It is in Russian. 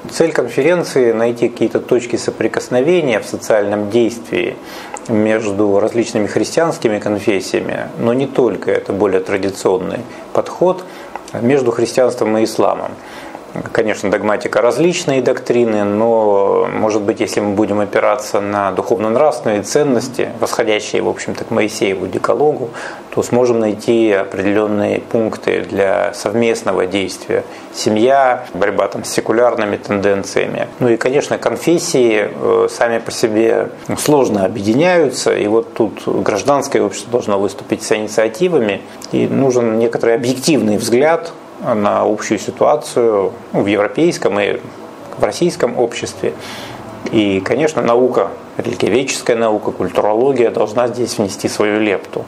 Цель конференции – найти какие-то точки соприкосновения в социальном действии между различными христианскими конфессиями, но не только, это более традиционный подход, между христианством и исламом. Конечно, догматика различные доктрины, но, может быть, если мы будем опираться на духовно-нравственные ценности, восходящие, в общем-то, к Моисееву декалогу, то сможем найти определенные пункты для совместного действия. Семья, борьба там, с секулярными тенденциями. Ну и, конечно, конфессии сами по себе сложно объединяются, и вот тут гражданское общество должно выступить с инициативами, и нужен некоторый объективный взгляд на общую ситуацию в европейском и в российском обществе. И, конечно, наука, религиоведческая наука, культурология должна здесь внести свою лепту.